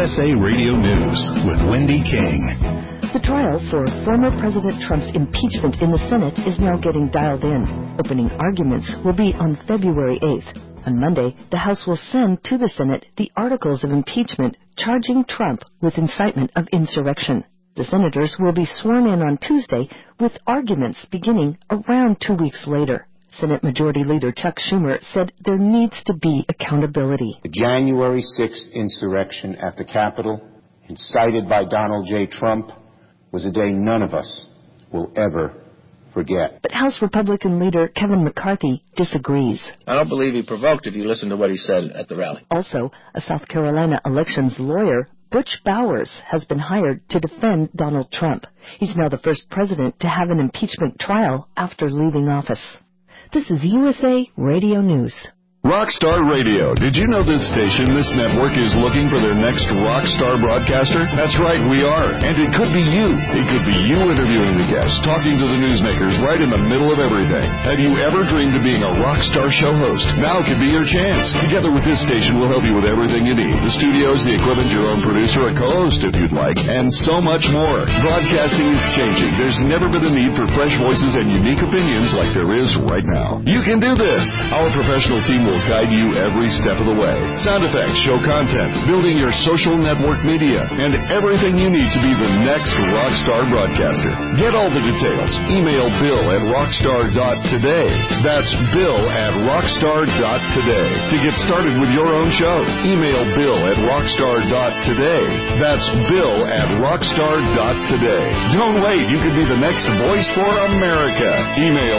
USA Radio News with Wendy King. The trial for former President Trump's impeachment in the Senate is now getting dialed in. Opening arguments will be on February 8th. On Monday, the House will send to the Senate the articles of impeachment charging Trump with incitement of insurrection. The senators will be sworn in on Tuesday, with arguments beginning around 2 weeks later. Senate Majority Leader Chuck Schumer said there needs to be accountability. The January 6th insurrection at the Capitol, incited by Donald J. Trump, was a day none of us will ever forget. But House Republican leader Kevin McCarthy disagrees. I don't believe he provoked if you listen to what he said at the rally. Also, a South Carolina elections lawyer, Butch Bowers, has been hired to defend Donald Trump. He's now the first president to have an impeachment trial after leaving office. This is USA Radio News. Rockstar Radio. Did you know this station, this network, is looking for their next rock star broadcaster? That's right, we are. And it could be you. It could be you interviewing the guests, talking to the newsmakers right in the middle of everything. Have you ever dreamed of being a rock star show host? Now could be your chance. Together with this station, we'll help you with everything you need. The studios, the equipment, your own producer, a co-host if you'd like, and so much more. Broadcasting is changing. There's never been a need for fresh voices and unique opinions like there is right now. You can do this. Our professional team will guide you every step of the way. Sound effects, show content, building your social network media, and everything you need to be the next rockstar broadcaster. Get all the details. Email bill@rockstar.today. That's bill@rockstar.today. To get started with your own show, email bill@rockstar.today. That's bill@rockstar.today. Don't wait. You could be the next voice for America. Email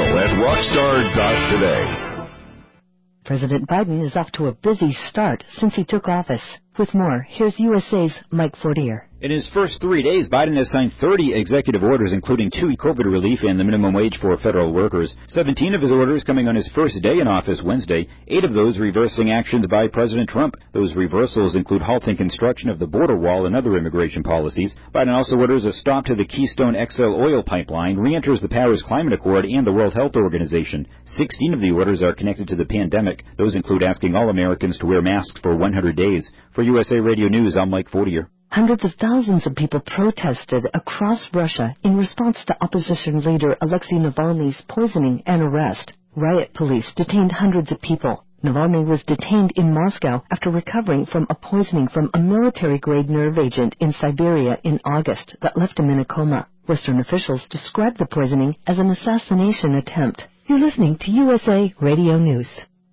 bill@rockstar.today. President Biden is off to a busy start since he took office. With more, here's USA's Mike Fortier. In his first 3 days, Biden has signed 30 executive orders, including 2 COVID relief and the minimum wage for federal workers. 17 of his orders coming on his first day in office Wednesday, 8 of those reversing actions by President Trump. Those reversals include halting construction of the border wall and other immigration policies. Biden also orders a stop to the Keystone XL oil pipeline, re-enters the Paris Climate Accord and the World Health Organization. 16 of the orders are connected to the pandemic. Those include asking all Americans to wear masks for 100 days. For USA Radio News, I'm Mike Fortier. Hundreds of thousands of people protested across Russia in response to opposition leader Alexei Navalny's poisoning and arrest. Riot police detained hundreds of people. Navalny was detained in Moscow after recovering from a poisoning from a military-grade nerve agent in Siberia in August that left him in a coma. Western officials described the poisoning as an assassination attempt. You're listening to USA Radio News.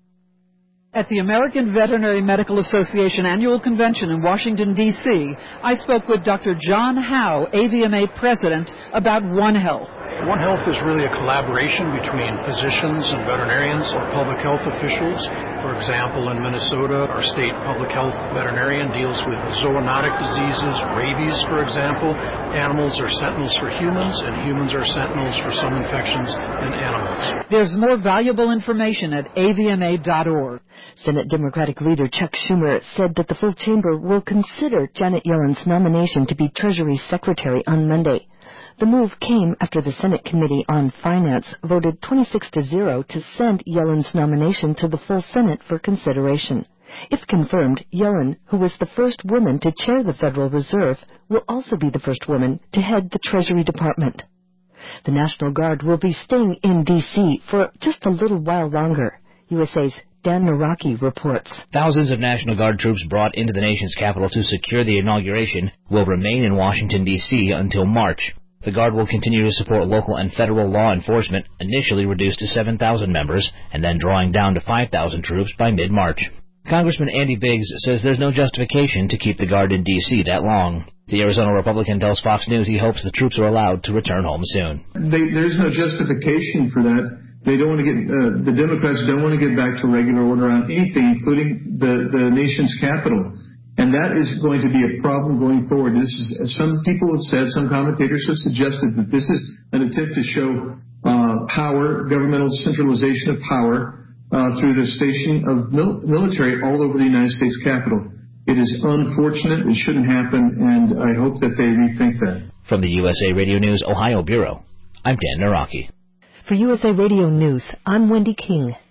At the American Veterinary Medical Association Annual Convention in Washington, D.C., I spoke with Dr. John Howe, AVMA President, about One Health. One Health is really a collaboration between physicians and veterinarians or public health officials. For example, in Minnesota, our state public health veterinarian deals with zoonotic diseases, rabies, for example. Animals are sentinels for humans, and humans are sentinels for some infections in animals. There's more valuable information at avma.org. Senate Democratic leader Chuck Schumer said that the full chamber will consider Janet Yellen's nomination to be Treasury Secretary on Monday. The move came after the Senate Committee on Finance voted 26-0 to send Yellen's nomination to the full Senate for consideration. If confirmed, Yellen, who was the first woman to chair the Federal Reserve, will also be the first woman to head the Treasury Department. The National Guard will be staying in D.C. for just a little while longer. USA's Dan Naraki reports. Thousands of National Guard troops brought into the nation's capital to secure the inauguration will remain in Washington, D.C. until March. The Guard will continue to support local and federal law enforcement, initially reduced to 7,000 members, and then drawing down to 5,000 troops by mid-March. Congressman Andy Biggs says there's no justification to keep the Guard in D.C. that long. The Arizona Republican tells Fox News he hopes the troops are allowed to return home soon. There's no justification for that. They don't want to get, the Democrats don't want to get back to regular order on anything, including the nation's capital. And that is going to be a problem going forward. This is, as some people have said, some commentators have suggested that this is an attempt to show power, governmental centralization of power through the stationing of military all over the United States Capitol. It is unfortunate. It shouldn't happen, and I hope that they rethink that. From the USA Radio News Ohio Bureau, I'm Dan Naraki. For USA Radio News, I'm Wendy King.